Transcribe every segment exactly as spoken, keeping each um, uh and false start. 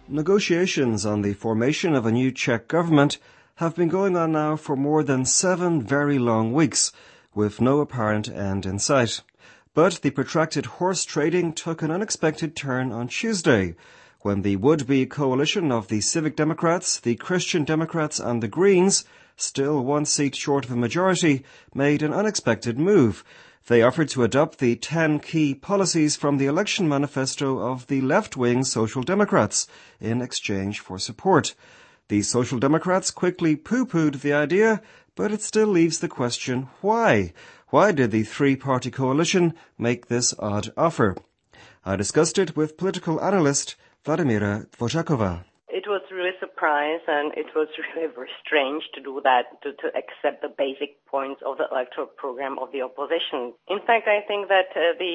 Negotiations on the formation of a new Czech government have been going on now for more than seven very long weeks, with no apparent end in sight. But the protracted horse trading took an unexpected turn on Tuesday, when the would-be coalition of the Civic Democrats, the Christian Democrats and the Greens, still one seat short of a majority, made an unexpected move. They offered to adopt the ten key policies from the election manifesto of the left-wing Social Democrats in exchange for support. The Social Democrats quickly poo-pooed the idea, but it still leaves the question, why? Why did the three-party coalition make this odd offer? I discussed it with political analyst Vladimíra Dvořáková. It was really a surprise, and it was really very strange to do that, to, to accept the basic points of the electoral program of the opposition. In fact, I think that uh, the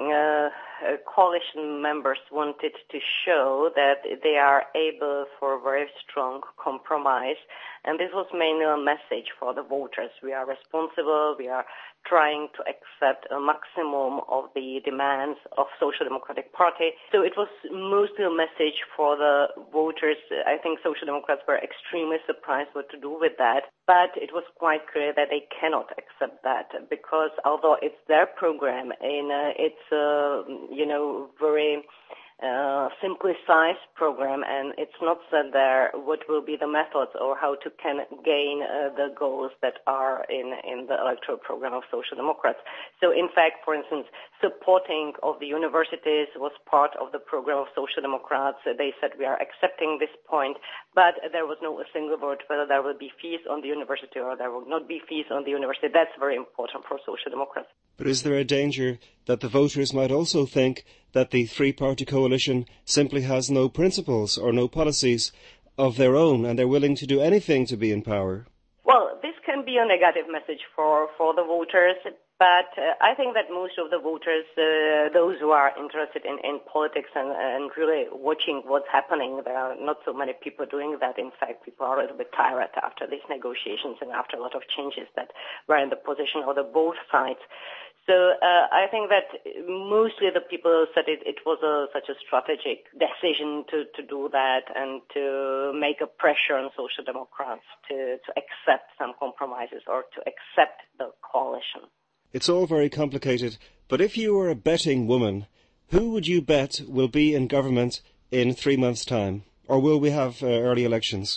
uh, coalition members wanted to show that they are able for a very strong compromise, and this was mainly a message for the voters. We are responsible, we are trying to accept a maximum of the demands of Social Democratic Party. So it was mostly a message for the voters. I think Social Democrats were extremely surprised what to do with that. But it was quite clear that they cannot accept that, because although it's their program and uh, it's, uh, you know, very uh, simply sized program, and it's not said there what will be the methods or how to can gain uh, the goals that are in, in the electoral program of Social Democrats. So in fact, for instance, supporting of the universities was part of the program of Social Democrats. They said we are accepting this point, but there was no a single word whether there will be fees on the university or there will not be fees on the university. That's very important for Social Democrats. But is there a danger that the voters might also think that the three-party coalition simply has no principles or no policies of their own, and they're willing to do anything to be in power? Well, this can be a negative message for, for the voters, but uh, I think that most of the voters, uh, those who are interested in, in politics and, and really watching what's happening, there are not so many people doing that. In fact, people are a little bit tired after these negotiations and after a lot of changes that were in the position of the both sides. So uh, I think that mostly the people said it, it was a, such a strategic decision to, to do that and to make a pressure on Social Democrats to, to accept some compromises or to accept the coalition. It's all very complicated, but if you were a betting woman, who would you bet will be in government in three months' time? Or will we have uh, early elections?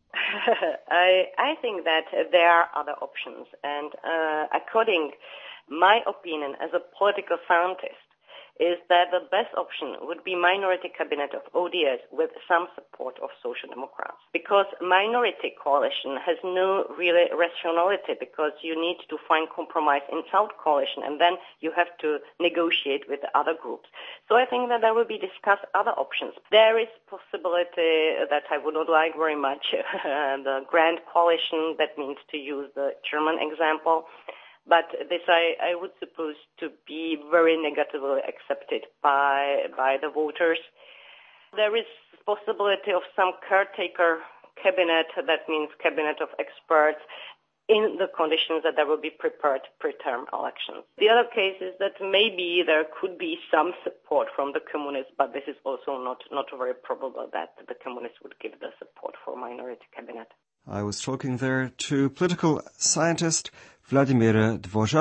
I, I think that there are other options, and uh, according my opinion as a political scientist is that the best option would be minority cabinet of O D S with some support of Social Democrats, because minority coalition has no really rationality, because you need to find compromise inside coalition and then you have to negotiate with the other groups. So I think that there will be discussed other options. There is possibility that I would not like very much, the grand coalition, that means to use the German example. But this I, I would suppose to be very negatively accepted by by the voters. There is possibility of some caretaker cabinet, that means cabinet of experts, in the conditions that there will be prepared pre-term elections. The other case is that maybe there could be some support from the communists, but this is also not, not very probable that the communists would give the support for minority cabinet. I was talking there to political scientist Vladimíra Dvořáková.